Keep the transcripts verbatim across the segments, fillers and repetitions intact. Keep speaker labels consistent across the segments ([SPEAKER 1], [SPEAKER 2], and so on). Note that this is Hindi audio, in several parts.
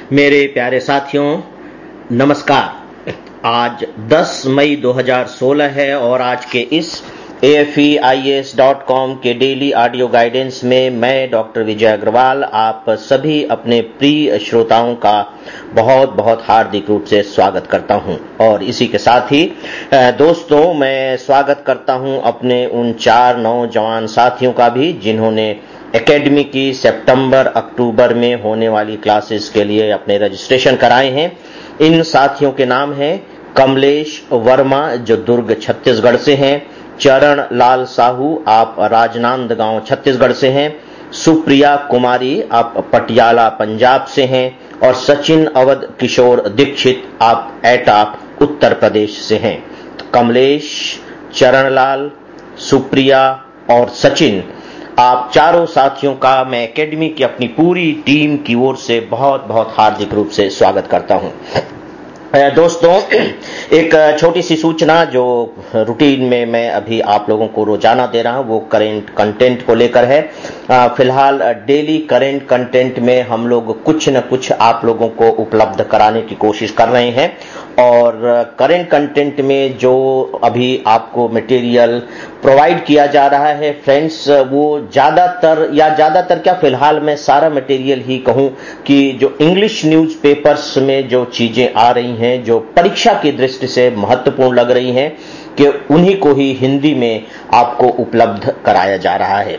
[SPEAKER 1] मेरे प्यारे साथियों, नमस्कार। आज दस मई दो हज़ार सोलह है और आज के इस A F E I A S dot com के डेली ऑडियो गाइडेंस में मैं डॉक्टर विजय अग्रवाल आप सभी अपने प्रिय श्रोताओं का बहुत बहुत हार्दिक रूप से स्वागत करता हूं। और इसी के साथ ही दोस्तों, मैं स्वागत करता हूं अपने उन चार नौजवान साथियों का भी जिन्होंने एकेडमी की सितंबर अक्टूबर में होने वाली क्लासेस के लिए अपने रजिस्ट्रेशन कराए हैं। इन साथियों के नाम हैं कमलेश वर्मा, जो दुर्ग छत्तीसगढ़ से हैं, चरण लाल साहू, आप राजनांदगांव छत्तीसगढ़ से हैं, सुप्रिया कुमारी, आप पटियाला पंजाब से हैं, और सचिन अवध किशोर दीक्षित, आप एटा उत्तर प्रदेश से हैं। तो कमलेश, चरणलाल, सुप्रिया और सचिन, आप चारों साथियों का मैं एकेडमी की अपनी पूरी टीम की ओर से बहुत बहुत हार्दिक रूप से स्वागत करता हूं। दोस्तों, एक छोटी सी सूचना जो रूटीन में मैं अभी आप लोगों को रोजाना दे रहा हूं, वो करेंट कंटेंट को लेकर है। फिलहाल डेली करेंट कंटेंट में हम लोग कुछ न कुछ आप लोगों को उपलब्ध कराने की कोशिश कर रहे हैं। और करेंट कंटेंट में जो अभी आपको मटेरियल प्रोवाइड किया जा रहा है फ्रेंड्स, वो ज्यादातर या ज्यादातर क्या, फिलहाल मैं सारा मटेरियल ही कहूं कि जो इंग्लिश न्यूज़पेपर्स में जो चीजें आ रही हैं, जो परीक्षा की दृष्टि से महत्वपूर्ण लग रही हैं, कि उन्हीं को ही हिंदी में आपको उपलब्ध कराया जा रहा है।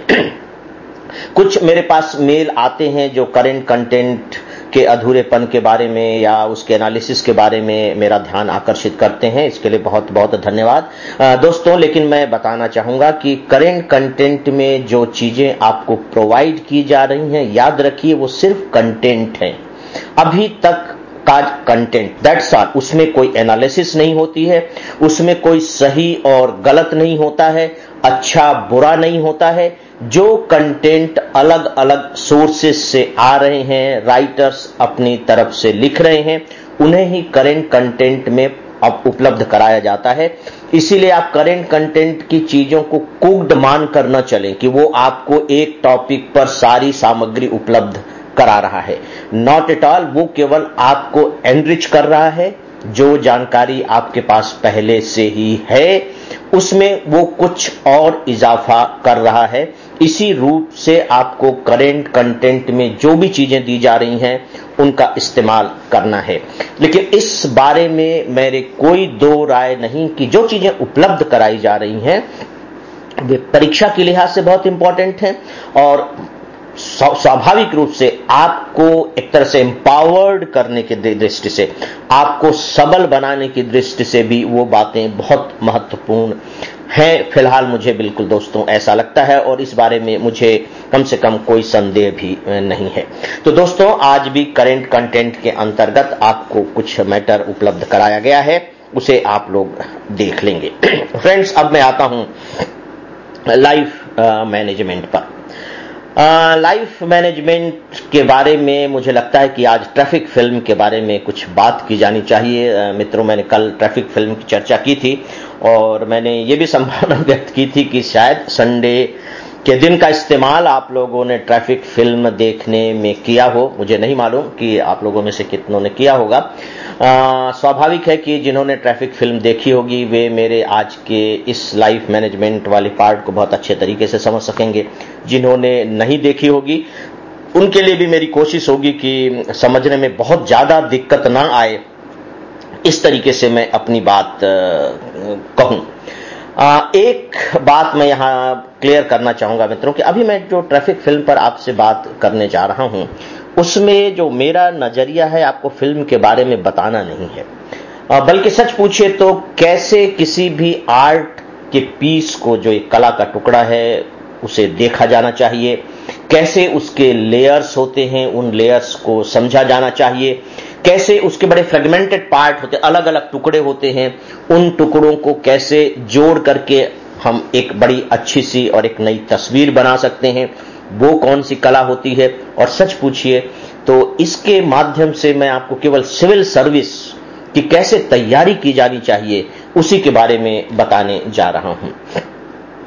[SPEAKER 1] कुछ मेरे पास मेल आते हैं जो करेंट कंटेंट के अधूरेपन के बारे में या उसके एनालिसिस के बारे में मेरा ध्यान आकर्षित करते हैं। इसके लिए बहुत बहुत धन्यवाद दोस्तों। लेकिन मैं बताना चाहूंगा कि करेंट कंटेंट में जो चीजें आपको प्रोवाइड की जा रही हैं, याद रखिए वो सिर्फ कंटेंट है, अभी तक का कंटेंट, दैट्स ऑल। उसमें कोई एनालिसिस नहीं होती है, उसमें कोई सही और गलत नहीं होता है, अच्छा बुरा नहीं होता है। जो कंटेंट अलग अलग सोर्सेस से आ रहे हैं, राइटर्स अपनी तरफ से लिख रहे हैं, उन्हें ही करेंट कंटेंट में अब उपलब्ध कराया जाता है। इसीलिए आप करेंट कंटेंट की चीजों को कुक्ड मान कर न चलें कि वो आपको एक टॉपिक पर सारी सामग्री उपलब्ध करा रहा है। नॉट एट ऑल, वो केवल आपको एनरिच कर रहा है। जो जानकारी आपके पास पहले से ही है उसमें वो कुछ और इजाफा कर रहा है। इसी रूप से आपको करेंट कंटेंट में जो भी चीजें दी जा रही हैं उनका इस्तेमाल करना है। लेकिन इस बारे में मेरे कोई दो राय नहीं कि जो चीजें उपलब्ध कराई जा रही हैं वे परीक्षा के लिहाज से बहुत इंपॉर्टेंट हैं और स्वाभाविक रूप से आपको एक तरह से एम्पावर्ड करने की दृष्टि से, आपको सबल बनाने की दृष्टि से भी वो बातें बहुत महत्वपूर्ण हैं। फिलहाल मुझे बिल्कुल दोस्तों ऐसा लगता है और इस बारे में मुझे कम से कम कोई संदेह भी नहीं है। तो दोस्तों, आज भी करेंट कंटेंट के अंतर्गत आपको कुछ मैटर उपलब्ध कराया गया है, उसे आप लोग देख लेंगे। फ्रेंड्स, अब मैं आता हूं लाइफ मैनेजमेंट पर। लाइफ uh, मैनेजमेंट के बारे में मुझे लगता है कि आज ट्रैफिक फिल्म के बारे में कुछ बात की जानी चाहिए। uh, मित्रों, मैंने कल ट्रैफिक फिल्म की चर्चा की थी और मैंने ये भी संभावना व्यक्त की थी कि शायद संडे के दिन का इस्तेमाल आप लोगों ने ट्रैफिक फिल्म देखने में किया हो। मुझे नहीं मालूम कि आप लोगों में से कितनों ने किया होगा। आ, स्वाभाविक है कि जिन्होंने ट्रैफिक फिल्म देखी होगी वे मेरे आज के इस लाइफ मैनेजमेंट वाले पार्ट को बहुत अच्छे तरीके से समझ सकेंगे। जिन्होंने नहीं देखी होगी उनके लिए भी मेरी कोशिश होगी कि समझने में बहुत ज्यादा दिक्कत ना आए, इस तरीके से मैं अपनी बात कहूं। आ, एक बात मैं यहां क्लियर करना चाहूंगा मित्रों कि अभी मैं जो ट्रैफिक फिल्म पर आपसे बात करने जा रहा हूं उसमें जो मेरा नजरिया है आपको फिल्म के बारे में बताना नहीं है, आ, बल्कि सच पूछिए तो कैसे किसी भी आर्ट के पीस को, जो एक कला का टुकड़ा है, उसे देखा जाना चाहिए, कैसे उसके लेयर्स होते हैं उन लेयर्स को समझा जाना चाहिए, कैसे उसके बड़े फ्रेगमेंटेड पार्ट होते, अलग अलग टुकड़े होते हैं, उन टुकड़ों को कैसे जोड़ करके हम एक बड़ी अच्छी सी और एक नई तस्वीर बना सकते हैं, वो कौन सी कला होती है। और सच पूछिए तो इसके माध्यम से मैं आपको केवल सिविल सर्विस की कैसे तैयारी की जानी चाहिए उसी के बारे में बताने जा रहा हूं।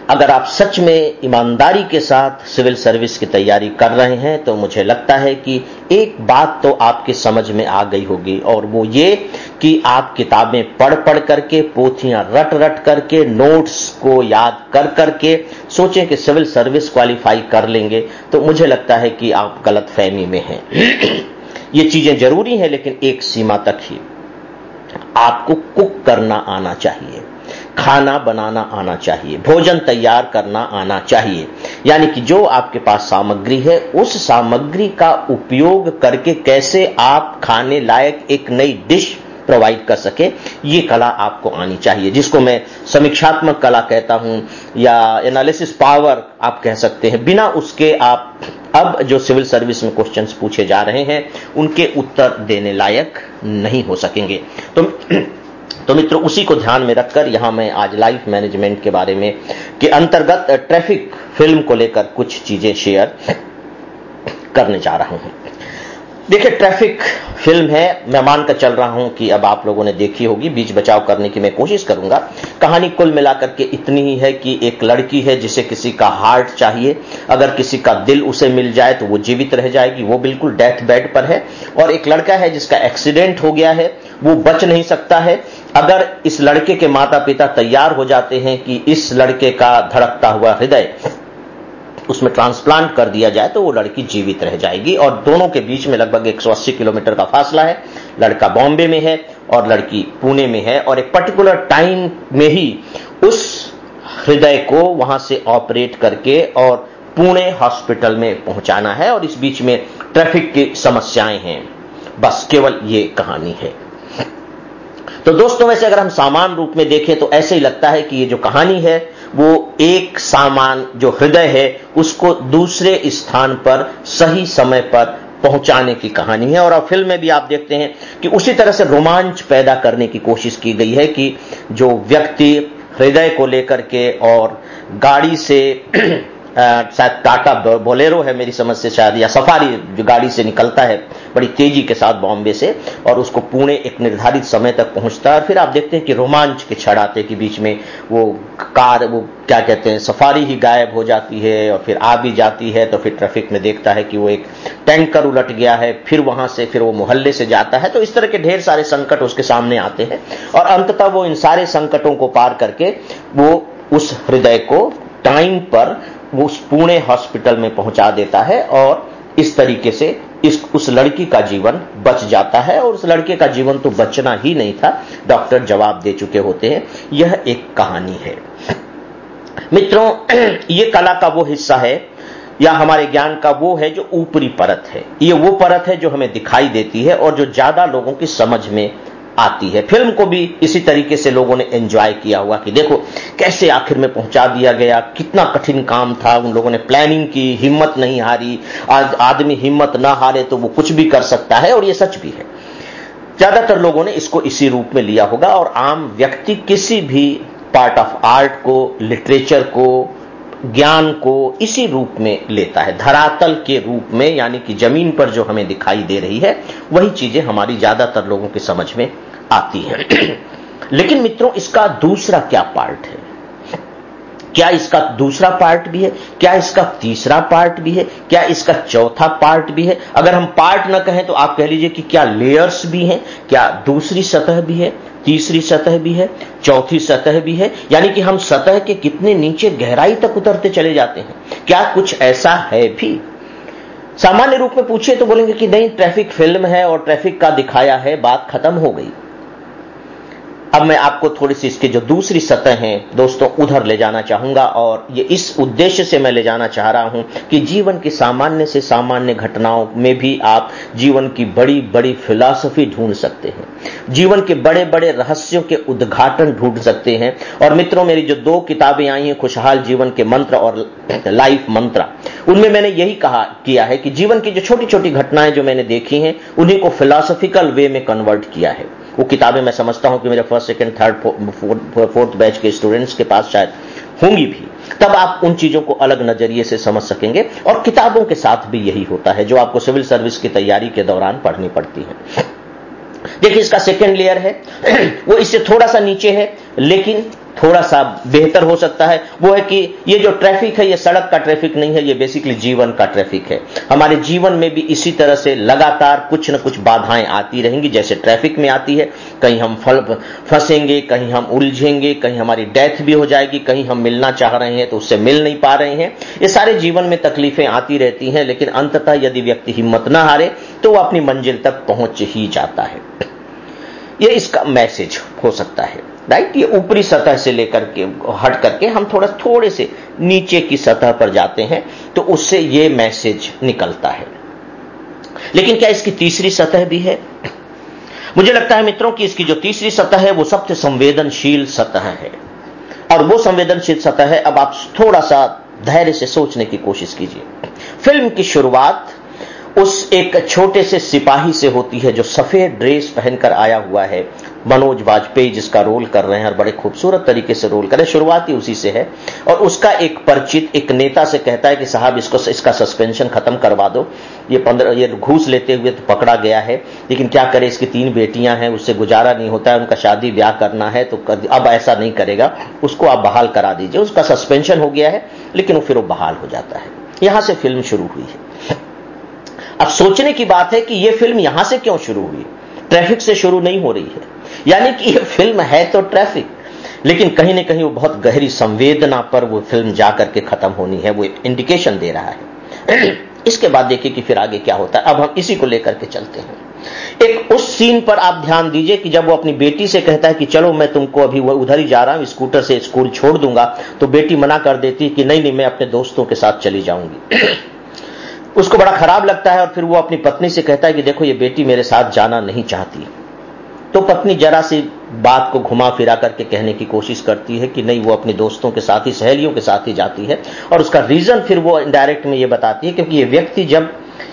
[SPEAKER 1] अगर आप सच में ईमानदारी के साथ सिविल सर्विस की तैयारी कर रहे हैं तो मुझे लगता है कि एक बात तो आपके समझ में आ गई होगी, और वो ये कि आप किताबें पढ़ पढ़ करके, पोथियां रट रट करके, नोट्स को याद कर करके सोचें कि सिविल सर्विस क्वालिफाई कर लेंगे, तो मुझे लगता है कि आप गलतफहमी में हैं। ये चीजें जरूरी हैं, लेकिन एक सीमा तक ही। आपको कुक करना आना चाहिए, खाना बनाना आना चाहिए, भोजन तैयार करना आना चाहिए। यानी कि जो आपके पास सामग्री है, उस सामग्री का उपयोग करके कैसे आप खाने लायक एक नई डिश प्रोवाइड कर सके, ये कला आपको आनी चाहिए, जिसको मैं समीक्षात्मक कला कहता हूं या एनालिसिस पावर आप कह सकते हैं। बिना उसके आप अब जो सिविल सर्विस में क्वेश्चंस पूछे जा रहे हैं उनके उत्तर देने लायक नहीं हो सकेंगे। तो तो मित्रों, उसी को ध्यान में रखकर यहां मैं आज लाइफ मैनेजमेंट के बारे में के अंतर्गत ट्रैफिक फिल्म को लेकर कुछ चीजें शेयर करने जा रहा हूं। देखिए, ट्रैफिक फिल्म है, मैं मानकर चल रहा हूं कि अब आप लोगों ने देखी होगी। बीच बचाव करने की मैं कोशिश करूंगा। कहानी कुल मिलाकर के इतनी ही है कि एक लड़की है जिसे किसी का हार्ट चाहिए, अगर किसी का दिल उसे मिल जाए तो वो जीवित रह जाएगी, वो बिल्कुल डेथ बेड पर है। और एक लड़का है जिसका एक्सीडेंट हो गया है, वो बच नहीं सकता है। अगर इस लड़के के माता पिता तैयार हो जाते हैं कि इस लड़के का धड़कता हुआ हृदय उसमें ट्रांसप्लांट कर दिया जाए तो वो लड़की जीवित रह जाएगी, और दोनों के बीच में लगभग एक सौ अस्सी किलोमीटर का फासला है। लड़का बॉम्बे में है और लड़की पुणे में है, और एक पर्टिकुलर टाइम में ही उस हृदय को वहां से ऑपरेट करके और पुणे हॉस्पिटल में पहुंचाना है, और इस बीच में ट्रैफिक की समस्याएं हैं। बस केवल ये कहानी है। तो दोस्तों, वैसे अगर हम सामान्य रूप में देखें तो ऐसे ही लगता है कि ये जो कहानी है वो एक सामान जो हृदय है उसको दूसरे स्थान पर सही समय पर पहुंचाने की कहानी है। और अब फिल्म में भी आप देखते हैं कि उसी तरह से रोमांच पैदा करने की कोशिश की गई है कि जो व्यक्ति हृदय को लेकर के और गाड़ी से शायद टाटा बोलेरो है मेरी समझ से, शायद, या सफारी जो गाड़ी से निकलता है बड़ी तेजी के साथ बॉम्बे से, और उसको पुणे एक निर्धारित समय तक पहुंचता है। और फिर आप देखते हैं कि रोमांच के क्षण आते के बीच में वो कार, वो क्या कहते हैं, सफारी ही गायब हो जाती है, और फिर आ भी जाती है। तो फिर ट्रैफिक में देखता है कि वो एक टैंकर उलट गया है, फिर वहां से फिर वो मोहल्ले से जाता है। तो इस तरह के ढेर सारे संकट उसके सामने आते हैं, और अंततः वो इन सारे संकटों को पार करके वो उस हृदय को टाइम पर वो उस पुणे हॉस्पिटल में पहुंचा देता है, और इस तरीके से इस उस लड़की का जीवन बच जाता है। और उस लड़के का जीवन तो बचना ही नहीं था, डॉक्टर जवाब दे चुके होते हैं। यह एक कहानी है मित्रों। ये कला का वो हिस्सा है या हमारे ज्ञान का वो है जो ऊपरी परत है। ये वो परत है जो हमें दिखाई देती है और जो ज्यादा लोगों की समझ में आती है। फिल्म को भी इसी तरीके से लोगों ने एंजॉय किया हुआ कि देखो कैसे आखिर में पहुंचा दिया गया, कितना कठिन काम था, उन लोगों ने प्लानिंग की, हिम्मत नहीं हारी। आज आदमी हिम्मत ना हारे तो वो कुछ भी कर सकता है, और ये सच भी है। ज्यादातर लोगों ने इसको इसी रूप में लिया होगा, और आम व्यक्ति किसी भी पार्ट ऑफ आर्ट को, लिटरेचर को, ज्ञान को इसी रूप में लेता है, धरातल के रूप में, यानी कि जमीन पर जो हमें दिखाई दे रही है वही चीजें हमारी ज्यादातर लोगों की समझ में आती हैं। लेकिन मित्रों, इसका दूसरा क्या पार्ट है? क्या इसका दूसरा पार्ट भी है? क्या इसका तीसरा पार्ट भी है? क्या इसका चौथा पार्ट भी है? अगर हम पार्ट न कहें तो आप कह लीजिए कि क्या लेयर्स भी हैं? क्या दूसरी सतह भी है, तीसरी सतह भी है, चौथी सतह भी है? यानी कि हम सतह के कितने नीचे गहराई तक उतरते चले जाते हैं। क्या कुछ ऐसा है भी? सामान्य रूप में पूछिए तो बोलेंगे कि नहीं, ट्रैफिक फिल्म है और ट्रैफिक का दिखाया है, बात खत्म हो गई। अब मैं आपको थोड़ी सी इसकी जो दूसरी सतह है दोस्तों उधर ले जाना चाहूंगा, और ये इस उद्देश्य से मैं ले जाना चाह रहा हूं कि जीवन की सामान्य से सामान्य घटनाओं में भी आप जीवन की बड़ी बड़ी फिलॉसफी ढूंढ सकते हैं, जीवन के बड़े बड़े रहस्यों के उद्घाटन ढूंढ सकते हैं। और मित्रों, मेरी जो दो किताबें आई हैं, खुशहाल जीवन के मंत्र और लाइफ मंत्र, उनमें मैंने यही कहा किया है कि जीवन की जो छोटी छोटी घटनाएं जो मैंने देखी हैं उन्हीं को फिलॉसफिकल वे में कन्वर्ट किया है। वो किताबें मैं समझता हूं कि मेरे first second third fourth batch के स्टूडेंट्स के पास शायद होंगी भी, तब आप उन चीजों को अलग नजरिए से समझ सकेंगे। और किताबों के साथ भी यही होता है जो आपको सिविल सर्विस की तैयारी के दौरान पढ़नी पड़ती है। देखिए, इसका सेकंड लेयर है, वो इससे थोड़ा सा नीचे है, लेकिन थोड़ा सा बेहतर हो सकता है। वो है कि ये जो ट्रैफिक है, ये सड़क का ट्रैफिक नहीं है, ये बेसिकली जीवन का ट्रैफिक है। हमारे जीवन में भी इसी तरह से लगातार कुछ न कुछ बाधाएं आती रहेंगी, जैसे ट्रैफिक में आती है। कहीं हम फंसेंगे, कहीं हम उलझेंगे, कहीं हमारी डेथ भी हो जाएगी, कहीं हम मिलना चाह रहे हैं तो उससे मिल नहीं पा रहे हैं। ये सारे जीवन में तकलीफें आती रहती हैं, लेकिन अंततः यदि व्यक्ति हिम्मत न हारे तो वो अपनी मंजिल तक पहुंच ही जाता है। ये इसका मैसेज हो सकता है, राइट। ये ऊपरी सतह से लेकर के हट करके हम थोड़ा थोड़े से नीचे की सतह पर जाते हैं तो उससे ये मैसेज निकलता है। लेकिन क्या इसकी तीसरी सतह भी है? मुझे लगता है मित्रों कि इसकी जो तीसरी सतह है वो सबसे संवेदनशील सतह है। और वो संवेदनशील सतह है, अब आप थोड़ा सा धैर्य से सोचने की कोशिश कीजिए। फिल्म की शुरुआत उस एक छोटे से सिपाही से होती है जो सफेद ड्रेस पहनकर आया हुआ है। मनोज वाजपेयी जिसका रोल कर रहे हैं और बड़े खूबसूरत तरीके से रोल कर रहे हैं, शुरुआत ही उसी से है। और उसका एक परिचित एक नेता से कहता है कि साहब इसको इसका सस्पेंशन खत्म करवा दो, ये पंद्रह ये घूस लेते हुए तो पकड़ा गया है, लेकिन क्या करे, इसकी तीन बेटियां हैं, उससे गुजारा नहीं होता है, उनका शादी ब्याह करना है, तो अब ऐसा नहीं करेगा, उसको आप बहाल करा दीजिए। उसका सस्पेंशन हो गया है, लेकिन फिर वो बहाल हो जाता है। यहां से फिल्म शुरू हुई है। अब सोचने की बात है कि यह फिल्म यहां से क्यों शुरू हुई? ट्रैफिक से शुरू नहीं हो रही है, यानी कि यह फिल्म है तो ट्रैफिक, लेकिन कहीं ना कहीं वो बहुत गहरी संवेदना पर वो फिल्म जाकर के खत्म होनी है, वो इंडिकेशन दे रहा है। इसके बाद देखिए कि फिर आगे क्या होता है। अब हम इसी को लेकर के चलते हैं। एक उस सीन पर आप ध्यान दीजिए कि जब वो अपनी बेटी से कहता है कि चलो मैं तुमको अभी उधर ही जा रहा हूं, स्कूटर से स्कूल छोड़ दूंगा, तो बेटी मना कर देती है कि नहीं नहीं मैं अपने दोस्तों के साथ चली जाऊंगी। उसको बड़ा खराब लगता है और फिर वो अपनी पत्नी से कहता है कि देखो ये बेटी मेरे साथ जाना नहीं चाहती। तो पत्नी जरा सी बात को घुमा फिरा करके कहने की कोशिश करती है कि नहीं, वो अपने दोस्तों के साथ ही, सहेलियों के साथ ही जाती है। और उसका रीजन फिर वो इनडायरेक्ट में ये बताती है, क्योंकि ये व्यक्ति जब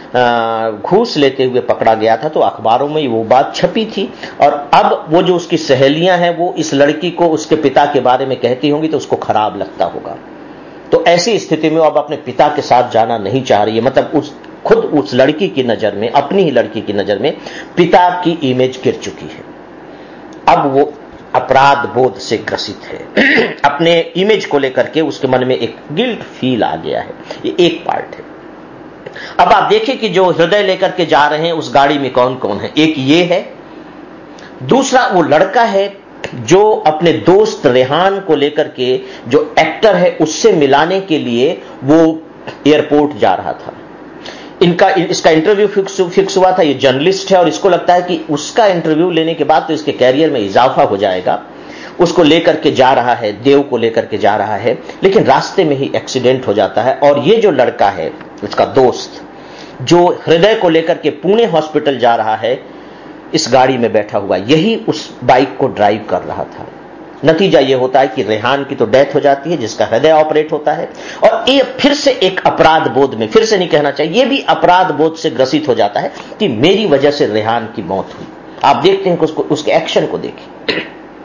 [SPEAKER 1] घूस लेते हुए पकड़ा गया था तो अखबारों में वो बात छपी थी, और अब वो जो उसकी सहेलियां हैं वो इस लड़की को उसके पिता के बारे में कहती होंगी तो उसको खराब लगता होगा। तो ऐसी स्थिति में अब अपने पिता के साथ जाना नहीं चाह रही है। मतलब उस खुद उस लड़की की नजर में, अपनी ही लड़की की नजर में पिता की इमेज गिर चुकी है। अब वो अपराध बोध से ग्रसित है। अपने इमेज को लेकर के उसके मन में एक गिल्ट फील आ गया है। ये एक पार्ट है। अब आप देखिए कि जो हृदय लेकर के जा रहे हैं उस गाड़ी में कौन कौन है। एक ये है, दूसरा वो लड़का है जो अपने दोस्त रेहान को लेकर के, जो एक्टर है उससे मिलाने के लिए वो एयरपोर्ट जा रहा था। इनका इसका इंटरव्यू फिक्स फिक्स हुआ था। ये जर्नलिस्ट है और इसको लगता है कि उसका इंटरव्यू लेने के बाद तो इसके कैरियर में इजाफा हो जाएगा। उसको लेकर के जा रहा है, देव को लेकर के जा रहा है, लेकिन रास्ते में ही एक्सीडेंट हो जाता है। और ये जो लड़का है, उसका दोस्त, जो हृदय को लेकर के पुणे हॉस्पिटल जा रहा है, इस गाड़ी में बैठा हुआ, यही उस बाइक को ड्राइव कर रहा था। नतीजा यह होता है कि रेहान की तो डेथ हो जाती है, जिसका हृदय ऑपरेट होता है, और ये फिर से एक अपराध बोध में, फिर से नहीं कहना चाहिए, ये भी अपराध बोध से ग्रसित हो जाता है कि मेरी वजह से रेहान की मौत हुई। आप देखते हैं कि उसको, उसके एक्शन को देखिए।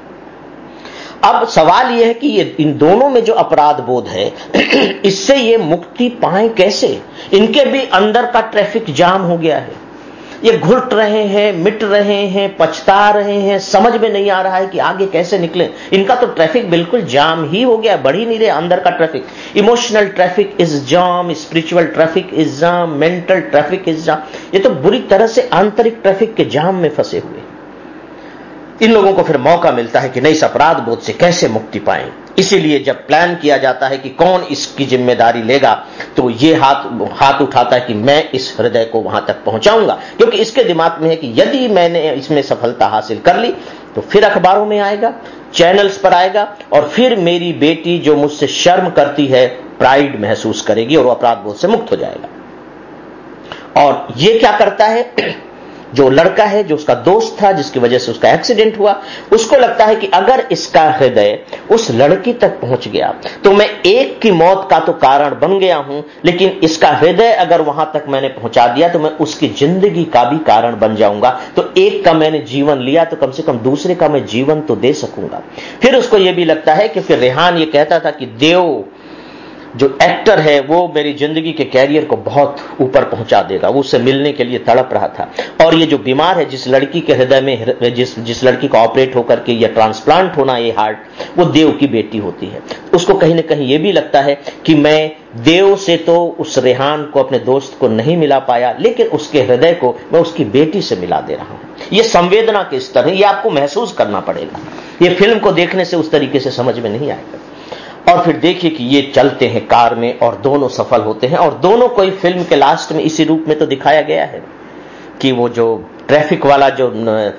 [SPEAKER 1] अब सवाल यह है कि ये इन दोनों में जो अपराध बोध है, इससे ये मुक्ति पाएं कैसे? इनके भी अंदर का ट्रैफिक जाम हो गया है। ये घुट रहे हैं, मिट रहे हैं, पछता रहे हैं, समझ में नहीं आ रहा है कि आगे कैसे निकलें। इनका तो ट्रैफिक बिल्कुल जाम ही हो गया, बढ़ ही नहीं रहे अंदर का traffic. Emotional traffic is jam, spiritual traffic is jam, mental traffic is jam. ये तो बुरी तरह से आंतरिक ट्रैफिक के जाम में फंसे हुए। इन लोगों को फिर मौका मिलता है कि नहीं, इस अपराध बोध से कैसे मुक्ति पाएं। इसीलिए जब प्लान किया जाता है कि कौन इसकी जिम्मेदारी लेगा, तो ये हाथ हाथ उठाता है कि मैं इस हृदय को वहां तक पहुंचाऊंगा, क्योंकि इसके दिमाग में है कि यदि मैंने इसमें सफलता हासिल कर ली तो फिर अखबारों में आएगा, चैनल्स पर आएगा, और फिर मेरी बेटी जो मुझसे शर्म करती है, प्राइड महसूस करेगी और वो अपराध बोध से मुक्त हो जाएगा। और ये क्या करता है, जो लड़का है, जो उसका दोस्त था, जिसकी वजह से उसका एक्सीडेंट हुआ, उसको लगता है कि अगर इसका हृदय उस लड़की तक पहुंच गया तो मैं एक की मौत का तो कारण बन गया हूं, लेकिन इसका हृदय अगर वहां तक मैंने पहुंचा दिया तो मैं उसकी जिंदगी का भी कारण बन जाऊंगा। तो एक का मैंने जीवन लिया तो कम से कम दूसरे का मैं जीवन तो दे सकूंगा। फिर उसको यह भी लगता है कि फिर रेहान ये कहता था कि देव जो एक्टर है वो मेरी जिंदगी के कैरियर को बहुत ऊपर पहुंचा देगा, वो उससे मिलने के लिए तड़प रहा था। और ये जो बीमार है, जिस लड़की के हृदय में जिस जिस लड़की का ऑपरेट होकर के ये ट्रांसप्लांट होना, ये हार्ट, वो देव की बेटी होती है। उसको कहीं ना कहीं ये भी लगता है कि मैं देव से तो उस रेहान को, अपने दोस्त को नहीं मिला पाया, लेकिन उसके हृदय को मैं उसकी बेटी से मिला दे रहा हूं। ये संवेदना के स्तर है, ये आपको महसूस करना पड़ेगा। ये फिल्म को देखने से उस तरीके से समझ में नहीं आएगा। और फिर देखिए कि ये चलते हैं कार में और दोनों सफल होते हैं, और दोनों को फिल्म के लास्ट में इसी रूप में तो दिखाया गया है कि वो जो ट्रैफिक वाला जो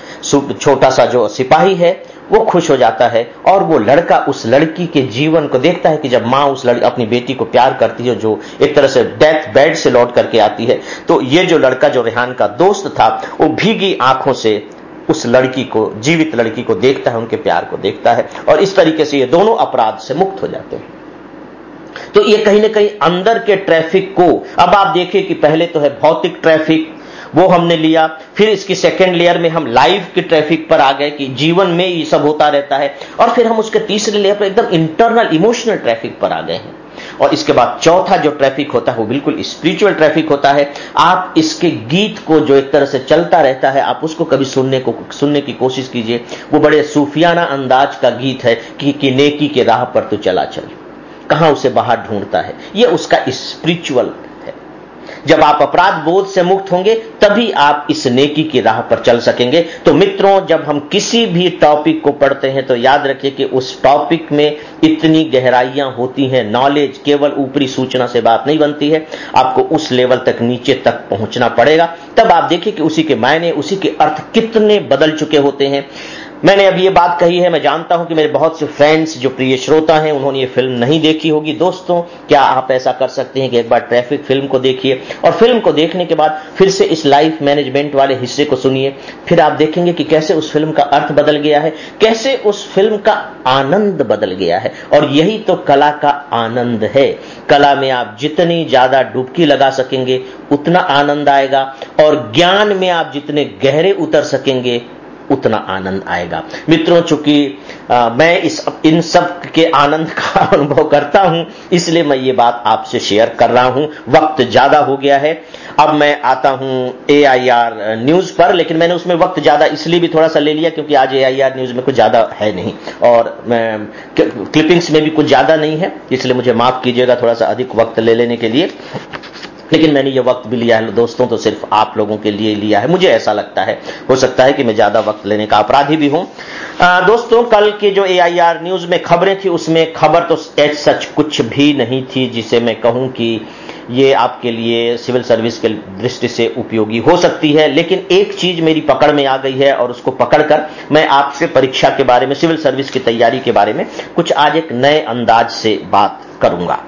[SPEAKER 1] छोटा सा जो सिपाही है वो खुश हो जाता है, और वो लड़का उस लड़की के जीवन को देखता है कि जब माँ उस लड़की अपनी बेटी को प्यार करती है, जो एक तरह से डेथ बेड से लौट करके आती है, तो ये जो लड़का जो रेहान का दोस्त था वो भीगी आंखों से उस लड़की को, जीवित लड़की को देखता है, उनके प्यार को देखता है, और इस तरीके से ये दोनों अपराध से मुक्त हो जाते हैं। तो ये कहीं ना कहीं अंदर के ट्रैफिक को, अब आप देखिए कि पहले तो है भौतिक ट्रैफिक, वो हमने लिया, फिर इसकी सेकेंड लेयर में हम लाइव के ट्रैफिक पर आ गए कि जीवन में ये सब होता रहता है, और फिर हम उसके तीसरे लेयर पर एकदम इंटरनल इमोशनल ट्रैफिक पर आ गए हैं। और इसके बाद चौथा जो ट्रैफिक होता है वो बिल्कुल स्पिरिचुअल ट्रैफिक होता है। आप इसके गीत को जो एक तरह से चलता रहता है, आप उसको कभी सुनने को सुनने की कोशिश कीजिए। वो बड़े सूफियाना अंदाज का गीत है कि, कि नेकी के राह पर तू चला चल, कहां उसे बाहर ढूंढता है, ये उसका स्पिरिचुअल है। जब आप अपराध बोध से मुक्त होंगे तभी आप इस नेकी की राह पर चल सकेंगे। तो मित्रों, जब हम किसी भी टॉपिक को पढ़ते हैं तो याद रखिए कि उस टॉपिक में इतनी गहराइयां होती हैं। नॉलेज केवल ऊपरी सूचना से बात नहीं बनती है, आपको उस लेवल तक, नीचे तक पहुंचना पड़ेगा, तब आप देखिए कि उसी के मायने, उसी के अर्थ कितने बदल चुके होते हैं। मैंने अब ये बात कही है, मैं जानता हूं कि मेरे बहुत से फ्रेंड्स जो प्रिय श्रोता हैं उन्होंने ये फिल्म नहीं देखी होगी। दोस्तों, क्या आप ऐसा कर सकते हैं कि एक बार ट्रैफिक फिल्म को देखिए, और फिल्म को देखने के बाद फिर से इस लाइफ मैनेजमेंट वाले हिस्से को सुनिए, फिर आप देखेंगे कि कैसे उस फिल्म का अर्थ बदल गया है, कैसे उस फिल्म का आनंद बदल गया है। और यही तो कला का आनंद है। कला में आप जितनी ज्यादा डुबकी लगा सकेंगे उतना आनंद आएगा, और ज्ञान में आप जितने गहरे उतर सकेंगे उतना आनंद आएगा। मित्रों, चूंकि मैं इस इन सब के आनंद का अनुभव करता हूं, इसलिए मैं ये बात आपसे शेयर कर रहा हूं। वक्त ज्यादा हो गया है, अब मैं आता हूं ए आई आर न्यूज पर, लेकिन मैंने उसमें वक्त ज्यादा इसलिए भी थोड़ा सा ले लिया क्योंकि आज ए आई आर न्यूज में कुछ ज्यादा है नहीं, और मैं क्लिपिंग्स में भी कुछ ज्यादा नहीं है, इसलिए मुझे माफ कीजिएगा थोड़ा सा अधिक वक्त ले लेने के लिए। लेकिन मैंने ये वक्त भी लिया है दोस्तों, तो सिर्फ आप लोगों के लिए लिया है, मुझे ऐसा लगता है। हो सकता है कि मैं ज्यादा वक्त लेने का अपराधी भी हूं। दोस्तों, कल की जो ए आई आर न्यूज में खबरें थी, उसमें खबर तो एज सच कुछ भी नहीं थी जिसे मैं कहूं कि ये आपके लिए सिविल सर्विस के दृष्टि से उपयोगी हो सकती है। लेकिन एक चीज मेरी पकड़ में आ गई है, और उसको पकड़कर मैं आपसे परीक्षा के बारे में, सिविल सर्विस की तैयारी के बारे में कुछ आज एक नए अंदाज से बात करूंगा।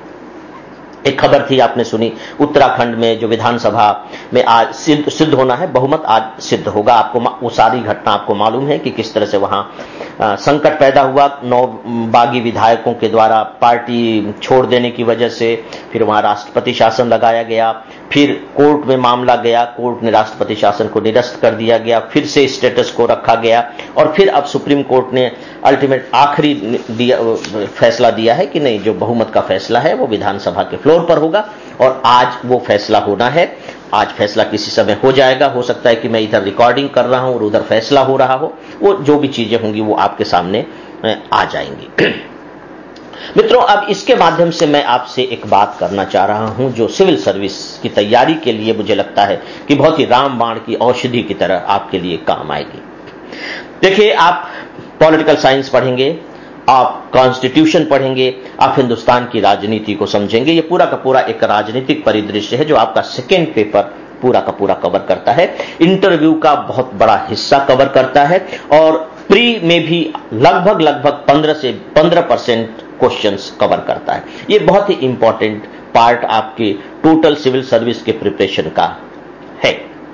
[SPEAKER 1] एक खबर थी, आपने सुनी, उत्तराखंड में जो विधानसभा में आज सिद्ध सिद्ध होना है, बहुमत आज सिद्ध होगा। आपको वो सारी घटना आपको मालूम है कि किस तरह से वहां आ, संकट पैदा हुआ। नौ बागी विधायकों के द्वारा पार्टी छोड़ देने की वजह से फिर वहां राष्ट्रपति शासन लगाया गया, फिर कोर्ट में मामला गया, कोर्ट ने राष्ट्रपति शासन को निरस्त कर दिया गया, फिर से स्टेटस को रखा गया, और फिर अब सुप्रीम कोर्ट ने अल्टीमेट आखिरी दिया, फैसला दिया है कि नहीं, जो बहुमत का फैसला है वो विधानसभा के फ्लोर पर होगा, और आज वो फैसला होना है। आज फैसला किसी समय हो जाएगा। हो सकता है कि मैं इधर रिकॉर्डिंग कर रहा हूं और उधर फैसला हो रहा हो, वो जो भी चीजें होंगी वो आपके सामने आ जाएंगी। मित्रों, अब इसके माध्यम से मैं आपसे एक बात करना चाह रहा हूं जो सिविल सर्विस की तैयारी के लिए मुझे लगता है कि बहुत ही रामबाण की औषधि की तरह आपके लिए काम आएगी। देखिए, आप पॉलिटिकल साइंस पढ़ेंगे, आप कॉन्स्टिट्यूशन पढ़ेंगे, आप हिंदुस्तान की राजनीति को समझेंगे। ये पूरा का पूरा एक राजनीतिक परिदृश्य है जो आपका सेकेंड पेपर पूरा का पूरा कवर करता है, इंटरव्यू का बहुत बड़ा हिस्सा कवर करता है, और प्री में भी लगभग लगभग पंद्रह से पंद्रह परसेंट क्वेश्चंस कवर करता है। ये बहुत ही इंपॉर्टेंट पार्ट आपके टोटल सिविल सर्विस के प्रिपरेशन का है।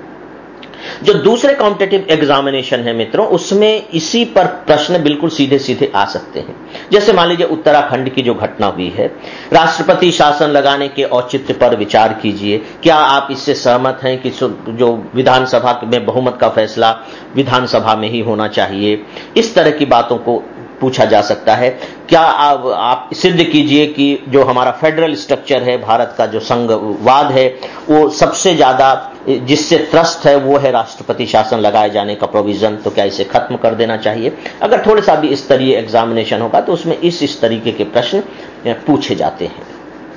[SPEAKER 1] जो दूसरे कॉम्पिटिटिव एग्जामिनेशन है मित्रों, उसमें इसी पर प्रश्न बिल्कुल सीधे सीधे आ सकते हैं। जैसे मान लीजिए उत्तराखंड की जो घटना हुई है, राष्ट्रपति शासन लगाने के औचित्य पर विचार कीजिए। क्या आप इससे सहमत हैं कि जो विधानसभा में बहुमत का फैसला विधानसभा में ही होना चाहिए? इस तरह की बातों को पूछा जा सकता है। क्या आप, आप सिद्ध कीजिए कि जो हमारा फेडरल स्ट्रक्चर है, भारत का जो संघवाद है, वो सबसे ज्यादा जिससे त्रस्त है वो है राष्ट्रपति शासन लगाए जाने का प्रोविजन, तो क्या इसे खत्म कर देना चाहिए? अगर थोड़ा सा भी इस तरह एग्जामिनेशन होगा तो उसमें इस इस तरीके के प्रश्न पूछे जाते हैं।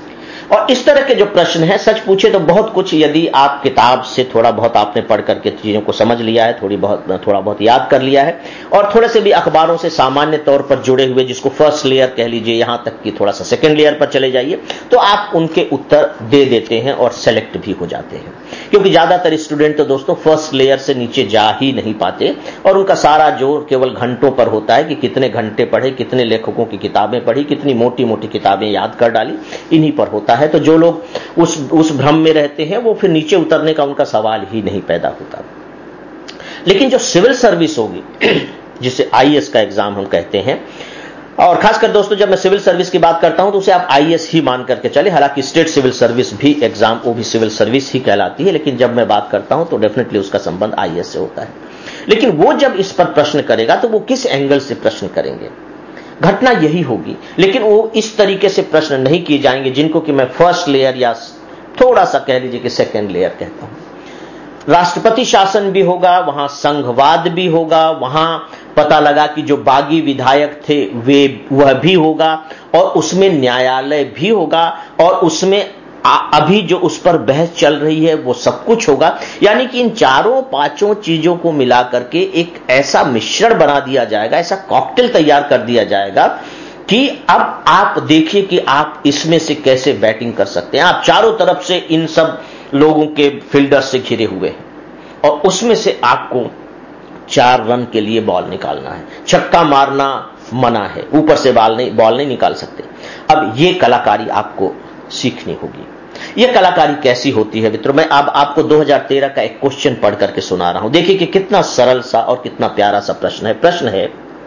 [SPEAKER 1] और इस तरह के जो प्रश्न हैं, सच पूछे तो बहुत कुछ, यदि आप किताब से थोड़ा बहुत आपने पढ़ करके चीजों को समझ लिया है, थोड़ी बहुत थोड़ा बहुत याद कर लिया है, और थोड़े से भी अखबारों से सामान्य तौर पर जुड़े हुए, जिसको फर्स्ट लेयर कह लीजिए, यहां तक कि थोड़ा सा सेकंड लेयर पर चले जाइए, तो आप उनके उत्तर दे देते हैं और सेलेक्ट भी हो जाते हैं। क्योंकि ज्यादातर स्टूडेंट तो दोस्तों फर्स्ट लेयर से नीचे जा ही नहीं पाते, और उनका सारा जोर केवल घंटों पर होता है कि कितने घंटे पढ़े, कितने लेखकों की किताबें पढ़ी, कितनी मोटी मोटी किताबें याद कर डाली, इन्हीं पर होता है। तो जो लोग उस उस भ्रम में रहते हैं, वो फिर नीचे उतरने का उनका सवाल ही नहीं पैदा होता। लेकिन जो सिविल सर्विस होगी, जिसे आईएएस का एग्जाम हम कहते हैं, और खासकर दोस्तों जब मैं सिविल सर्विस की बात करता हूं तो उसे आप आईएएस ही मान करके चले, हालांकि स्टेट सिविल सर्विस भी एग्जाम, वो भी सिविल सर्विस ही कहलाती है, लेकिन जब मैं बात करता हूं तो डेफिनेटली उसका संबंध आईएएस से होता है। लेकिन वो जब इस पर प्रश्न करेगा तो वो किस एंगल से प्रश्न करेंगे? घटना यही होगी, लेकिन वो इस तरीके से प्रश्न नहीं किए जाएंगे जिनको कि मैं फर्स्ट लेयर या थोड़ा सा कह लीजिए कि सेकेंड लेयर कहता हूं। राष्ट्रपति शासन भी होगा, वहां संघवाद भी होगा, वहां पता लगा कि जो बागी विधायक थे वे वह भी होगा, और उसमें न्यायालय भी होगा, और उसमें अभी जो उस पर बहस चल रही है वो सब कुछ होगा। यानी कि इन चारों पांचों चीजों को मिला करके एक ऐसा मिश्रण बना दिया जाएगा, ऐसा कॉकटेल तैयार कर दिया जाएगा कि अब आप देखिए कि आप इसमें से कैसे बैटिंग कर सकते हैं। आप चारों तरफ से इन सब लोगों के फील्डर से घिरे हुए हैं, और उसमें से आपको चार रन के लिए बॉल निकालना है। छक्का मारना मना है, ऊपर से बॉल नहीं बॉल नहीं निकाल सकते। अब ये कलाकारी आपको सीखनी होगी। यह कलाकारी कैसी होती है मित्रों? मैं अब आपको दो हज़ार तेरह का एक क्वेश्चन पढ़ करके सुना रहा हूं। देखिए कि कितना सरल सा और कितना प्यारा सा प्रश्न है। प्रश्न है,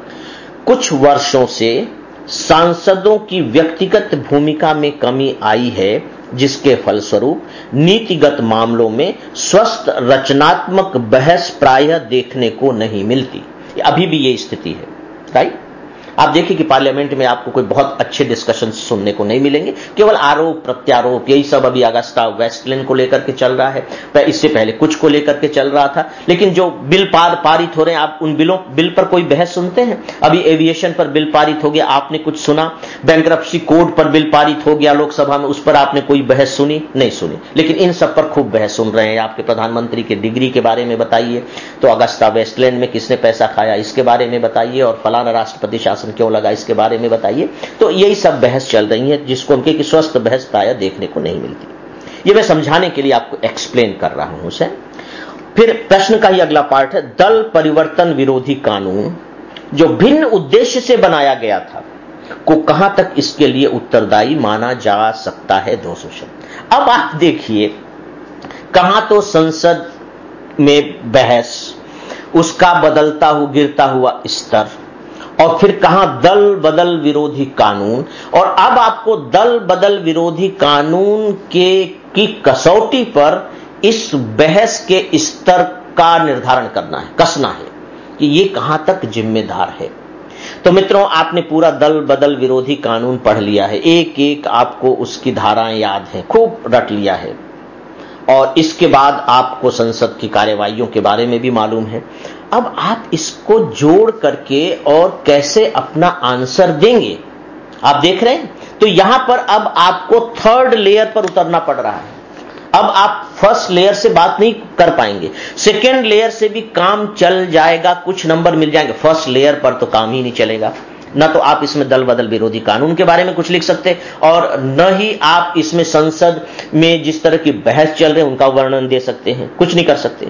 [SPEAKER 1] कुछ वर्षों से सांसदों की व्यक्तिगत भूमिका में कमी आई है, जिसके फलस्वरूप नीतिगत मामलों में स्वस्थ रचनात्मक बहस प्रायः देखने को नहीं मिलती। अभी भी ये स्थिति है, राइट? आप देखिए कि पार्लियामेंट में आपको कोई बहुत अच्छे डिस्कशन सुनने को नहीं मिलेंगे, केवल आरोप प्रत्यारोप, यही सब अभी अगस्ता वेस्टलैंड को लेकर के चल रहा है, इससे पहले कुछ को लेकर के चल रहा था। लेकिन जो बिल पार पारित हो रहे हैं, आप उन बिलों बिल पर कोई बहस सुनते हैं? अभी एविएशन पर बिल पारित हो गया, आपने कुछ सुना? बैंक्रप्सी कोड पर बिल पारित हो गया लोकसभा में, उस पर आपने कोई बहस सुनी? नहीं सुनी। लेकिन इन सब पर खूब बहस सुन रहे हैं। आपके प्रधानमंत्री के डिग्री के बारे में बताइए, तो अगस्ता वेस्टलैंड में किसने पैसा खाया इसके बारे में बताइए, और फलाना राष्ट्रपति शासन क्यों लगा इसके बारे में बताइए। तो यही सब बहस चल रही है, जिसको उनके की स्वस्थ बहस प्रायः देखने को नहीं मिलती। ये मैं समझाने के लिए आपको एक्सप्लेन कर रहा हूं उसे। फिर प्रश्न का ही अगला पार्ट है, दल परिवर्तन विरोधी कानून जो भिन्न उद्देश्य से बनाया गया था को कहां तक इसके लिए उत्तरदायी माना जा सकता है? दो सौ शब्द। अब आप देखिए, कहां तो संसद में बहस, उसका बदलता हुआ गिरता हुआ स्तर, और फिर कहां दल बदल विरोधी कानून, और अब आपको दल बदल विरोधी कानून के की कसौटी पर इस बहस के स्तर का निर्धारण करना है, कसना है कि ये कहां तक जिम्मेदार है। तो मित्रों, आपने पूरा दल बदल विरोधी कानून पढ़ लिया है, एक एक आपको उसकी धाराएं याद हैं, खूब रट लिया है, और इसके बाद आपको संसद की कार्यवाहियों के बारे में भी मालूम है। अब आप इसको जोड़ करके और कैसे अपना आंसर देंगे, आप देख रहे हैं? तो यहां पर अब आपको थर्ड लेयर पर उतरना पड़ रहा है। अब आप फर्स्ट लेयर से बात नहीं कर पाएंगे, सेकेंड लेयर से भी काम चल जाएगा, कुछ नंबर मिल जाएंगे, फर्स्ट लेयर पर तो काम ही नहीं चलेगा। न तो आप इसमें दल बदल विरोधी कानून के बारे में कुछ लिख सकते, और न ही आप इसमें संसद में जिस तरह की बहस चल रही है उनका वर्णन दे सकते हैं, कुछ नहीं कर सकते।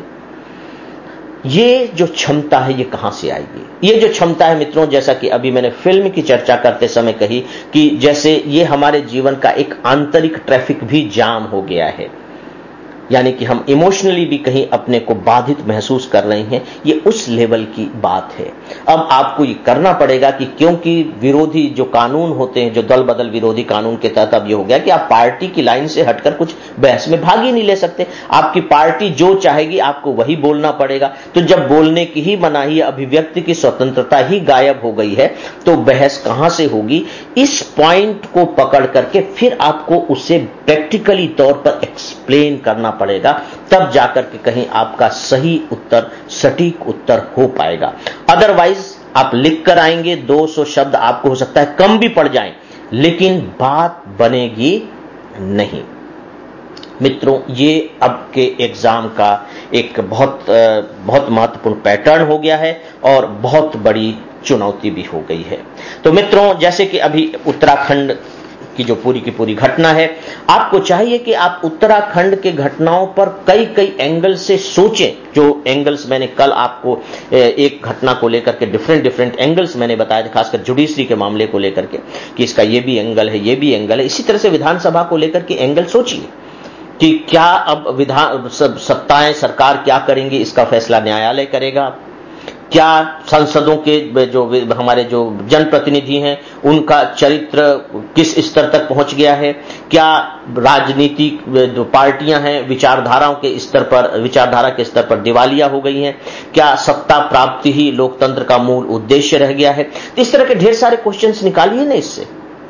[SPEAKER 1] ये जो क्षमता है ये कहां से आएगी? ये जो क्षमता है मित्रों, जैसा कि अभी मैंने फिल्म की चर्चा करते समय कही कि जैसे ये हमारे जीवन का एक आंतरिक ट्रैफिक भी जाम हो गया है, यानी कि हम इमोशनली भी कहीं अपने को बाधित महसूस कर रहे हैं, ये उस लेवल की बात है। अब आपको ये करना पड़ेगा कि क्योंकि विरोधी जो कानून होते हैं, जो दल बदल विरोधी कानून के तहत अब ये हो गया कि आप पार्टी की लाइन से हटकर कुछ बहस में भाग ही नहीं ले सकते। आपकी पार्टी जो चाहेगी आपको वही बोलना पड़ेगा। तो जब बोलने की ही मनाही, अभिव्यक्ति की स्वतंत्रता ही गायब हो गई है, तो बहस कहां से होगी? इस पॉइंट को पकड़ करके फिर आपको उसे प्रैक्टिकली तौर पर एक्सप्लेन करना पड़ेगा, तब जाकर के कहीं आपका सही उत्तर, सटीक उत्तर हो पाएगा। अदरवाइज आप लिख कर आएंगे, दो सौ शब्द आपको हो सकता है कम भी पड़ जाएं, लेकिन बात बनेगी नहीं। मित्रों, ये अब के एग्जाम का एक बहुत बहुत महत्वपूर्ण पैटर्न हो गया है और बहुत बड़ी चुनौती भी हो गई है। तो मित्रों, जैसे कि अभी उत्तराखंड की जो पूरी की पूरी घटना है, आपको चाहिए कि आप उत्तराखंड के घटनाओं पर कई कई एंगल से सोचें। जो एंगल्स मैंने कल आपको एक घटना को लेकर के डिफरेंट डिफरेंट एंगल्स मैंने बताए थे, खासकर जुडिशरी के मामले को लेकर के, कि इसका ये भी एंगल है, ये भी एंगल है। इसी तरह से विधानसभा को लेकर के एंगल सोचिए कि क्या अब विधान सत्ताएं, सरकार क्या करेंगी, इसका फैसला न्यायालय करेगा। क्या सांसदों के जो हमारे जो जनप्रतिनिधि हैं, उनका चरित्र किस स्तर तक पहुंच गया है? क्या राजनीतिक जो पार्टियां हैं, विचारधाराओं के स्तर पर, विचारधारा के स्तर पर दिवालिया हो गई हैं? क्या सत्ता प्राप्ति ही लोकतंत्र का मूल उद्देश्य रह गया है? तो इस तरह के ढेर सारे क्वेश्चंस निकालिए ना इससे,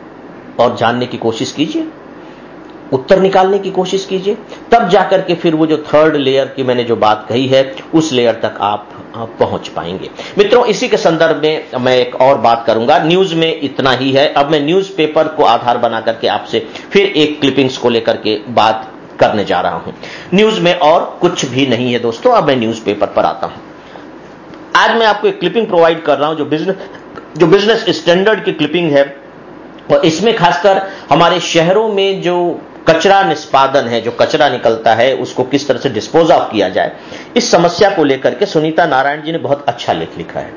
[SPEAKER 1] और जानने की कोशिश कीजिए, उत्तर निकालने की कोशिश कीजिए। तब जाकर के फिर वो जो थर्ड लेयर की मैंने जो बात कही है, उस लेयर तक आप पहुंच पाएंगे। मित्रों, इसी के संदर्भ में मैं एक और बात करूंगा। न्यूज में इतना ही है। अब मैं न्यूज़पेपर को आधार बना करके आपसे फिर एक क्लिपिंग्स को लेकर के बात करने जा रहा हूं। न्यूज में और कुछ भी नहीं है दोस्तों, अब मैं न्यूज़पेपर पर आता हूं। आज मैं आपको एक क्लिपिंग प्रोवाइड कर रहा हूं जो बिजनेस जो बिजनेस स्टैंडर्ड की क्लिपिंग है, और इसमें खासकर हमारे शहरों में जो कचरा निष्पादन है, जो कचरा निकलता है, उसको किस तरह से डिस्पोज ऑफ किया जाए, इस समस्या को लेकर के सुनीता नारायण जी ने बहुत अच्छा लेख लिखा है।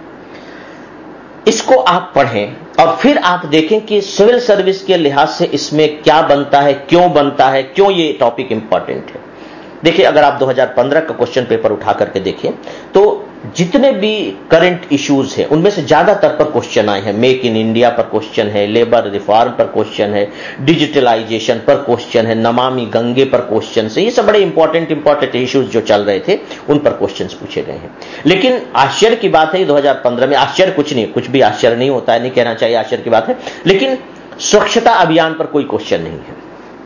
[SPEAKER 1] इसको आप पढ़ें और फिर आप देखें कि सिविल सर्विस के लिहाज से इसमें क्या बनता है, क्यों बनता है, क्यों ये टॉपिक इंपॉर्टेंट है। देखिए, अगर आप दो हज़ार पंद्रह का क्वेश्चन पेपर उठा करके देखें तो जितने भी करंट इश्यूज हैं उनमें से ज्यादातर पर क्वेश्चन आए हैं। मेक इन इंडिया पर क्वेश्चन है, लेबर रिफॉर्म पर क्वेश्चन है, डिजिटलाइजेशन पर क्वेश्चन है, नमामि गंगे पर क्वेश्चन है। ये सब बड़े इंपॉर्टेंट इंपॉर्टेंट इश्यूज जो चल रहे थे उन पर क्वेश्चंस पूछे गए हैं। लेकिन आश्चर्य की बात है दो हज़ार पंद्रह में, आश्चर्य कुछ नहीं, कुछ भी आश्चर्य नहीं होता है, नहीं कहना चाहिए आश्चर्य की बात है, लेकिन स्वच्छता अभियान पर कोई क्वेश्चन नहीं है,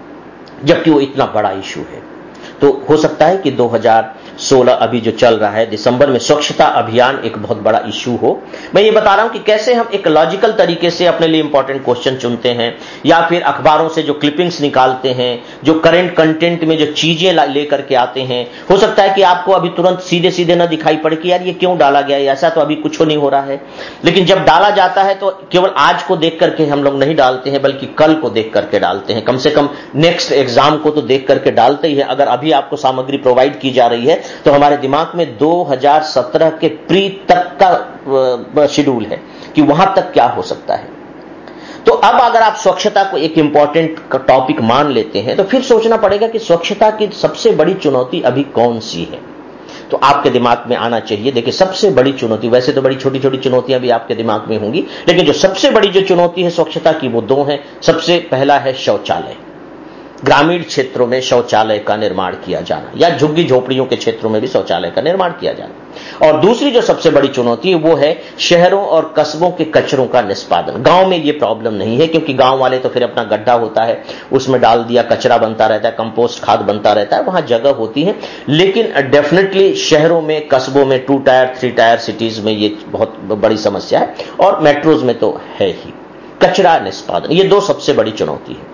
[SPEAKER 1] जबकि वो इतना बड़ा इशू है। तो हो सकता है कि दो हज़ार सोलह अभी जो चल रहा है दिसंबर में, स्वच्छता अभियान एक बहुत बड़ा इशू हो। मैं ये बता रहा हूं कि कैसे हम एक लॉजिकल तरीके से अपने लिए इंपॉर्टेंट क्वेश्चन चुनते हैं, या फिर अखबारों से जो क्लिपिंग्स निकालते हैं, जो करंट कंटेंट में जो चीजें लेकर के आते हैं। हो सकता है कि आपको अभी तुरंत सीधे सीधे ना दिखाई पड़े कि यार ये क्यों डाला गया है, ऐसा तो अभी कुछ नहीं हो रहा है, लेकिन जब डाला जाता है तो केवल आज को देख करके हम लोग नहीं डालते हैं, बल्कि कल को देख करके डालते हैं, कम से कम नेक्स्ट एग्जाम को तो देख करके डालते ही है। अगर अभी आपको सामग्री प्रोवाइड की जा रही है तो हमारे दिमाग में दो हज़ार सत्रह के प्री तक का शेड्यूल है कि वहां तक क्या हो सकता है। तो अब अगर आप स्वच्छता को एक इंपॉर्टेंट टॉपिक मान लेते हैं तो फिर सोचना पड़ेगा कि स्वच्छता की सबसे बड़ी चुनौती अभी कौन सी है। तो आपके दिमाग में आना चाहिए, देखिए सबसे बड़ी चुनौती, वैसे तो बड़ी छोटी छोटी चुनौतियां भी आपके दिमाग में होंगी, लेकिन जो सबसे बड़ी जो चुनौती है स्वच्छता की वो दो है। सबसे पहला है शौचालय, ग्रामीण क्षेत्रों में शौचालय का निर्माण किया जाना, या झुग्गी झोपड़ियों के क्षेत्रों में भी शौचालय का निर्माण किया जाना। और दूसरी जो सबसे बड़ी चुनौती है वो है शहरों और कस्बों के कचरों का निष्पादन। गांव में ये प्रॉब्लम नहीं है, क्योंकि गांव वाले तो फिर अपना गड्ढा होता है, उसमें डाल दिया, कचरा बनता रहता है, कंपोस्ट खाद बनता रहता है, वहां जगह होती है। लेकिन डेफिनेटली शहरों में, कस्बों में, two tier three tier cities में ये बहुत बड़ी समस्या है, और मेट्रोज में तो है ही। कचरा निष्पादन, ये दो सबसे बड़ी चुनौती है।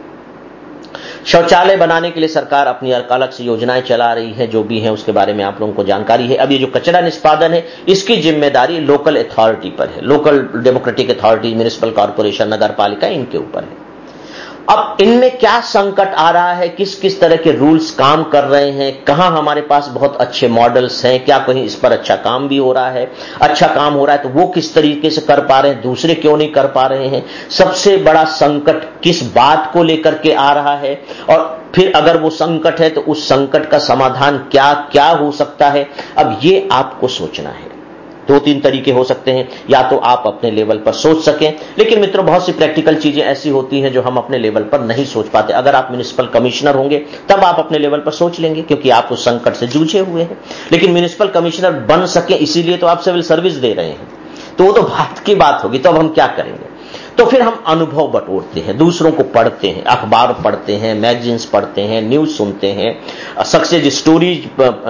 [SPEAKER 1] शौचालय बनाने के लिए सरकार अपनी अलग से योजनाएं चला रही है, जो भी है उसके बारे में आप लोगों को जानकारी है। अब ये जो कचरा निष्पादन है, इसकी जिम्मेदारी लोकल अथॉरिटी पर है, local democratic authority, municipal corporation, नगर पालिका, इनके ऊपर है। अब इनमें क्या संकट आ रहा है, किस किस तरह के रूल्स काम कर रहे हैं, कहां हमारे पास बहुत अच्छे मॉडल्स हैं, क्या कहीं इस पर अच्छा काम भी हो रहा है, अच्छा काम हो रहा है तो वो किस तरीके से कर पा रहे हैं, दूसरे क्यों नहीं कर पा रहे हैं, सबसे बड़ा संकट किस बात को लेकर के आ रहा है। और फिर अगर वो संकट है तो उस संकट का समाधान क्या क्या हो सकता है, अब ये आपको सोचना है। दो तीन तरीके हो सकते हैं, या तो आप अपने लेवल पर सोच सकें, लेकिन मित्रों बहुत सी प्रैक्टिकल चीजें ऐसी होती हैं जो हम अपने लेवल पर नहीं सोच पाते। अगर आप म्युनिसिपल कमिश्नर होंगे तब आप अपने लेवल पर सोच लेंगे, क्योंकि आप उस संकट से जूझे हुए हैं। लेकिन म्युनिसिपल कमिश्नर बन सके इसीलिए तो आप सिविल सर्विस दे रहे हैं, तो वो तो बात की बात होगी। तो अब हम क्या करेंगे? तो फिर हम अनुभव बटोरते हैं, दूसरों को पढ़ते हैं, अखबार पढ़ते हैं, मैगजीन्स पढ़ते हैं, न्यूज सुनते हैं, सक्सेस स्टोरीज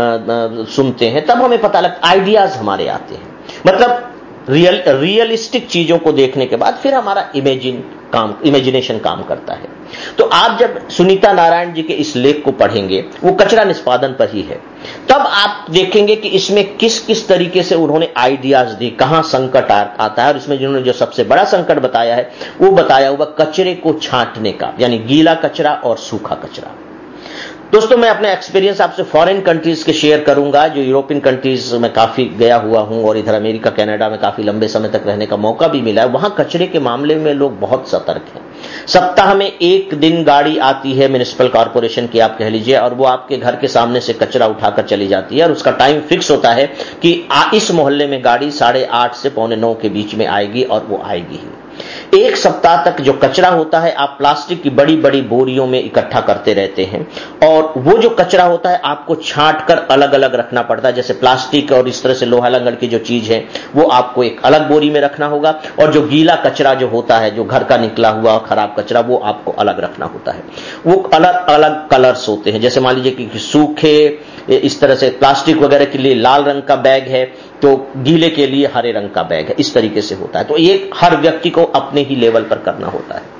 [SPEAKER 1] सुनते हैं, तब हमें पता लगता, आइडियाज हमारे आते हैं। मतलब रियल रियलिस्टिक चीजों को देखने के बाद फिर हमारा इमेजिन काम इमेजिनेशन काम करता है। तो आप जब सुनीता नारायण जी के इस लेख को पढ़ेंगे, वो कचरा निष्पादन पर ही है, तब आप देखेंगे कि इसमें किस किस तरीके से उन्होंने आइडियाज दी, कहां संकट आता है। और इसमें जिन्होंने जो सबसे बड़ा संकट बताया है वो बताया हुआ कचरे को छांटने का, यानी गीला कचरा और सूखा कचरा। दोस्तों मैं अपने एक्सपीरियंस आपसे फॉरेन कंट्रीज के शेयर करूंगा, जो यूरोपियन कंट्रीज में काफी गया हुआ हूं और इधर अमेरिका कनाडा में काफी लंबे समय तक रहने का मौका भी मिला है। वहां कचरे के मामले में लोग बहुत सतर्क हैं। सप्ताह में एक दिन गाड़ी आती है म्युनिसिपल कॉर्पोरेशन की, आप कह लीजिए, और वो आपके घर के सामने से कचरा उठाकर चली जाती है, और उसका टाइम फिक्स होता है कि इस मोहल्ले में गाड़ी साढ़े आठ से पौने नौ के बीच में आएगी, और वो आएगी ही। एक सप्ताह तक जो कचरा होता है आप प्लास्टिक की बड़ी बड़ी बोरियों में इकट्ठा करते रहते हैं, और वो जो कचरा होता है आपको छांट कर अलग अलग रखना पड़ता है। जैसे प्लास्टिक और इस तरह से लोहा लंगड़ की जो चीज है वो आपको एक अलग बोरी में रखना होगा, और जो गीला कचरा जो होता है, जो घर का निकला हुआ खराब कचरा, वो आपको अलग रखना होता है। वो अलग अलग कलर्स होते हैं। जैसे मान लीजिए कि सूखे इस तरह से प्लास्टिक वगैरह के लिए लाल रंग का बैग है, तो गीले के लिए हरे रंग का बैग है, इस तरीके से होता है। तो ये हर व्यक्ति को अपने ही लेवल पर करना होता है,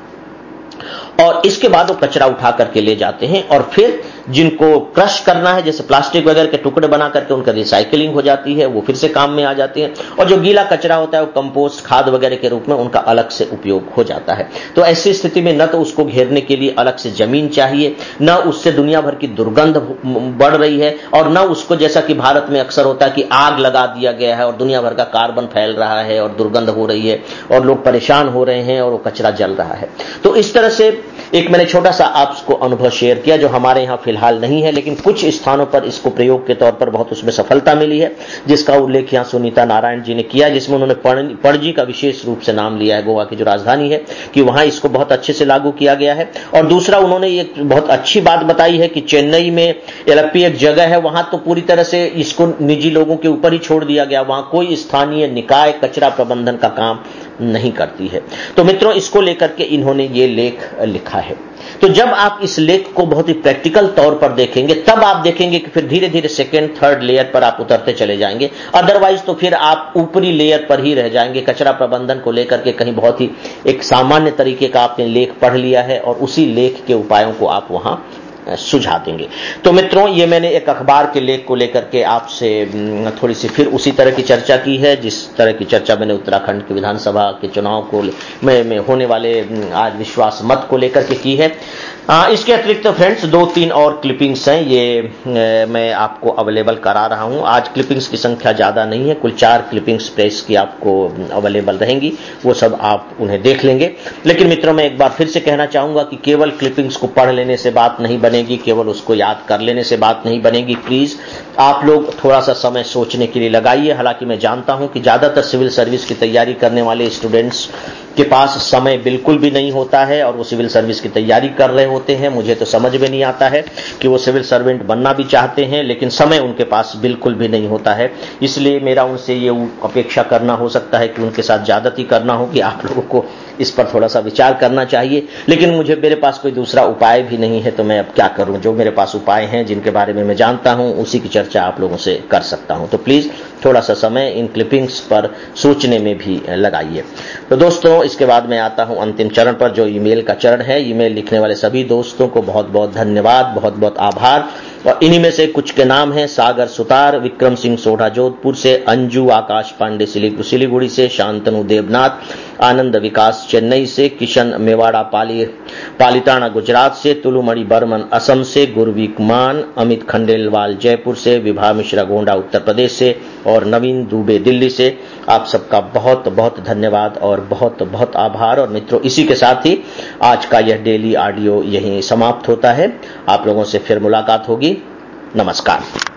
[SPEAKER 1] और इसके बाद वो कचरा उठा करके ले जाते हैं, और फिर जिनको क्रश करना है, जैसे प्लास्टिक वगैरह के टुकड़े बना करके उनका रिसाइकलिंग हो जाती है, वो फिर से काम में आ जाती है, और जो गीला कचरा होता है वो कंपोस्ट खाद वगैरह के रूप में उनका अलग से उपयोग हो जाता है। तो ऐसी स्थिति में न तो उसको घेरने के लिए अलग से जमीन चाहिए, न उससे दुनिया भर की दुर्गंध बढ़ रही है, और न उसको, जैसा कि भारत में अक्सर होता है कि आग लगा दिया गया है और दुनिया भर का कार्बन फैल रहा है और दुर्गंध हो रही है और लोग परेशान हो रहे हैं और वो कचरा जल रहा है। तो इस तरह से एक मैंने छोटा सा आपको अनुभव शेयर किया, जो हमारे यहां फिलहाल नहीं है, लेकिन कुछ स्थानों पर इसको प्रयोग के तौर पर बहुत उसमें सफलता मिली है, जिसका उल्लेख यहां सुनीता नारायण जी ने किया, जिसमें उन्होंने पणजी का विशेष रूप से नाम लिया है, गोवा की जो राजधानी है, कि वहां इसको बहुत अच्छे से लागू किया गया है। और दूसरा उन्होंने एक बहुत अच्छी बात बताई है कि चेन्नई में एलप्पी एक जगह है, वहां तो पूरी तरह से इसको निजी लोगों के ऊपर ही छोड़ दिया गया, वहां कोई स्थानीय निकाय कचरा प्रबंधन का काम नहीं करती है। तो मित्रों इसको लेकर के इन्होंने ये लेख लिखा है। तो जब आप इस लेख को बहुत ही प्रैक्टिकल तौर पर देखेंगे, तब आप देखेंगे कि फिर धीरे धीरे सेकेंड थर्ड लेयर पर आप उतरते चले जाएंगे। अदरवाइज तो फिर आप ऊपरी लेयर पर ही रह जाएंगे। कचरा प्रबंधन को लेकर के कहीं बहुत ही एक सामान्य तरीके का आपने लेख पढ़ लिया है, और उसी लेख के उपायों को आप वहां सुझा देंगे। तो मित्रों ये मैंने एक अखबार के लेख को लेकर के आपसे थोड़ी सी फिर उसी तरह की चर्चा की है, जिस तरह की चर्चा मैंने उत्तराखंड के विधानसभा के चुनाव को में, में होने वाले आज विश्वास मत को लेकर के की है। आ, इसके अतिरिक्त तो फ्रेंड्स दो तीन और क्लिपिंग्स हैं, ये ए, मैं आपको अवेलेबल करा रहा हूं। आज क्लिपिंग्स की संख्या ज्यादा नहीं है, कुल चार क्लिपिंग्स प्रेस की आपको अवेलेबल रहेंगी, वो सब आप उन्हें देख लेंगे। लेकिन मित्रों मैं एक बार फिर से कहना चाहूंगा कि केवल क्लिपिंग्स को पढ़ लेने से बात नहीं बनेगी, केवल उसको याद कर लेने से बात नहीं बनेगी। प्लीज आप लोग थोड़ा सा समय सोचने के लिए लगाइए। हालांकि मैं जानता हूं कि ज्यादातर सिविल सर्विस की तैयारी करने वाले स्टूडेंट्स के पास समय बिल्कुल भी नहीं होता है, और वो सिविल सर्विस की तैयारी कर रहे होते हैं। मुझे तो समझ में नहीं आता है कि वो सिविल सर्वेंट बनना भी चाहते हैं, लेकिन समय उनके पास बिल्कुल भी नहीं होता है। इसलिए मेरा उनसे ये अपेक्षा करना हो सकता है कि उनके साथ ज्यादती करना हो कि आप लोगों को इस पर थोड़ा सा विचार करना चाहिए। लेकिन मुझे मेरे पास कोई दूसरा उपाय भी नहीं है, तो मैं अब क्या करूं। जो मेरे पास उपाय हैं, जिनके बारे में मैं जानता हूं, उसी की चर्चा आप लोगों से कर सकता हूं। तो प्लीज थोड़ा सा समय इन क्लिपिंग्स पर सोचने में भी लगाइए। तो दोस्तों इसके बाद मैं आता हूं अंतिम चरण पर, जो ईमेल का चरण है। ईमेल लिखने वाले सभी दोस्तों को बहुत बहुत धन्यवाद, बहुत बहुत आभार। और इन्हीं में से कुछ के नाम हैं: सागर सुतार, विक्रम सिंह सोढ़ा जोधपुर से, अंजू आकाश पांडे सिलीगुड़ी से, शांतनु देवनाथ, आनंद विकास चेन्नई से, किशन मेवाड़ा पाली पालिताना गुजरात से, तुलुमणि बर्मन असम से, गुरवीक मान, अमित खंडेलवाल जयपुर से, विभा मिश्रा गोंडा उत्तर प्रदेश से और नवीन दुबे दिल्ली से। आप सबका बहुत बहुत धन्यवाद और बहुत बहुत आभार। और मित्रों, इसी के साथ ही आज का यह डेली ऑडियो यहीं समाप्त होता है। आप लोगों से फिर मुलाकात होगी। नमस्कार।